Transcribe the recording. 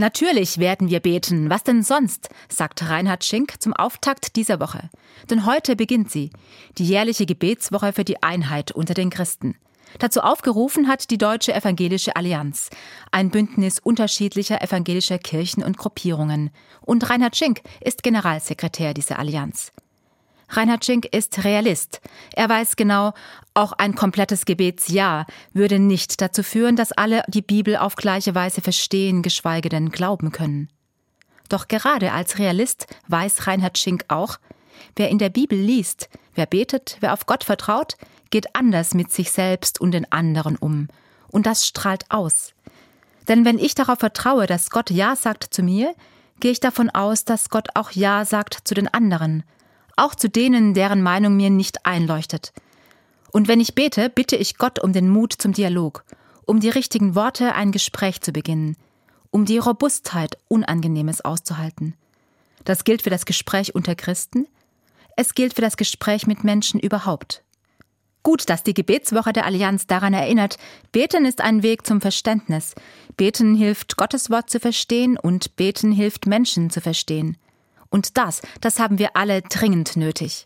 Natürlich werden wir beten, was denn sonst, sagt Reinhard Schenk zum Auftakt dieser Woche. Denn heute beginnt sie, die jährliche Gebetswoche für die Einheit unter den Christen. Dazu aufgerufen hat die Deutsche Evangelische Allianz, ein Bündnis unterschiedlicher evangelischer Kirchen und Gruppierungen. Und Reinhard Schenk ist Generalsekretär dieser Allianz. Reinhard Schenk ist Realist. Er weiß genau, auch ein komplettes Gebetsjahr würde nicht dazu führen, dass alle die Bibel auf gleiche Weise verstehen, geschweige denn glauben können. Doch gerade als Realist weiß Reinhard Schenk auch, wer in der Bibel liest, wer betet, wer auf Gott vertraut, geht anders mit sich selbst und den anderen um. Und das strahlt aus. Denn wenn ich darauf vertraue, dass Gott Ja sagt zu mir, gehe ich davon aus, dass Gott auch Ja sagt zu den anderen. Auch zu denen, deren Meinung mir nicht einleuchtet. Und wenn ich bete, bitte ich Gott um den Mut zum Dialog, um die richtigen Worte, ein Gespräch zu beginnen, um die Robustheit, Unangenehmes auszuhalten. Das gilt für das Gespräch unter Christen, es gilt für das Gespräch mit Menschen überhaupt. Gut, dass die Gebetswoche der Allianz daran erinnert, Beten ist ein Weg zum Verständnis. Beten hilft, Gottes Wort zu verstehen und Beten hilft, Menschen zu verstehen. Und das haben wir alle dringend nötig.